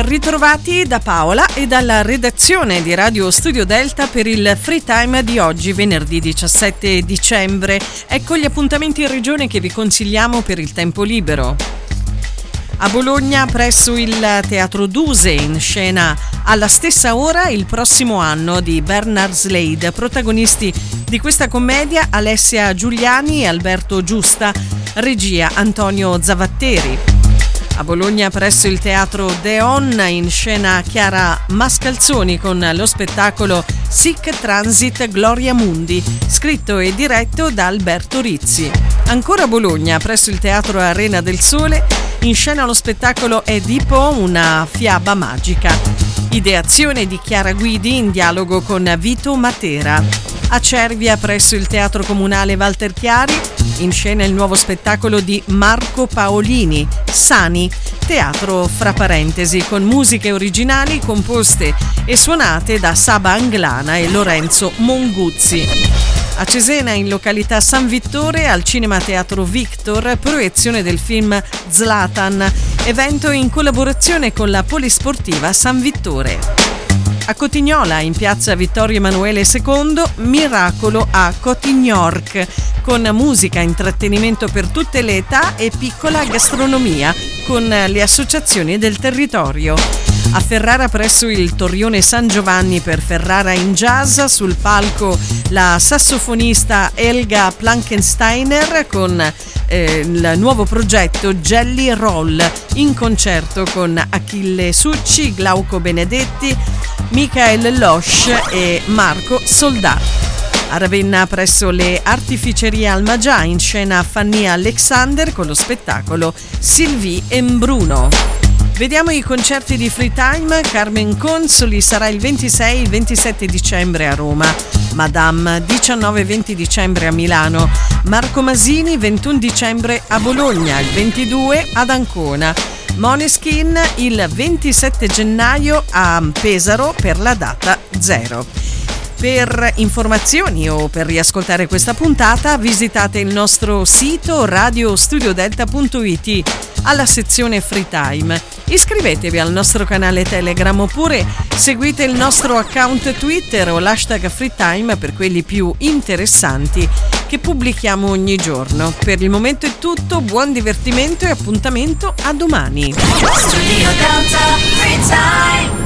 ritrovati da Paola e dalla redazione di Radio Studio Delta per il Free Time di oggi, venerdì 17 dicembre. Ecco gli appuntamenti in regione che vi consigliamo per il tempo libero. A Bologna, presso il Teatro Duse, in scena alla stessa ora Il prossimo anno di Bernard Slade. Protagonisti di questa commedia Alessia Giuliani e Alberto Giusta, regia Antonio Zavatteri. A Bologna, presso il Teatro Deon, in scena Chiara Mascalzoni con lo spettacolo Sic Transit Gloria Mundi, scritto e diretto da Alberto Rizzi. Ancora a Bologna, presso il Teatro Arena del Sole, in scena lo spettacolo Edipo, una fiaba magica. Ideazione di Chiara Guidi in dialogo con Vito Matera. A Cervia, presso il Teatro Comunale Walter Chiari, in scena il nuovo spettacolo di Marco Paolini, Sani, teatro fra parentesi, con musiche originali composte e suonate da Saba Anglana e Lorenzo Monguzzi. A Cesena, in località San Vittore, al Cinema Teatro Victor, proiezione del film Zlatan, evento in collaborazione con la Polisportiva San Vittore. A Cotignola, in piazza Vittorio Emanuele II, Miracolo a Cotignorc, con musica, intrattenimento per tutte le età e piccola gastronomia, con le associazioni del territorio. A Ferrara, presso il Torrione San Giovanni per Ferrara in Jazz, sul palco la sassofonista Elga Plankensteiner con il nuovo progetto Jelly Roll, in concerto con Achille Succi, Glauco Benedetti, Michael Losch e Marco Soldà. A Ravenna, presso le Artificerie Almagià, in scena Fanny Alexander con lo spettacolo Sylvie e Bruno. Vediamo i concerti di Free Time. Carmen Consoli sarà il 26 e il 27 dicembre a Roma, Madame 19 e 20 dicembre a Milano, Marco Masini 21 dicembre a Bologna, il 22 ad Ancona, Måneskin il 27 gennaio a Pesaro per la data 0. Per informazioni o per riascoltare questa puntata visitate il nostro sito radiostudiodelta.it alla sezione Free Time. Iscrivetevi al nostro canale Telegram oppure seguite il nostro account Twitter o l'hashtag Free Time per quelli più interessanti che pubblichiamo ogni giorno. Per il momento è tutto, buon divertimento e appuntamento a domani. Studio Delta Free Time.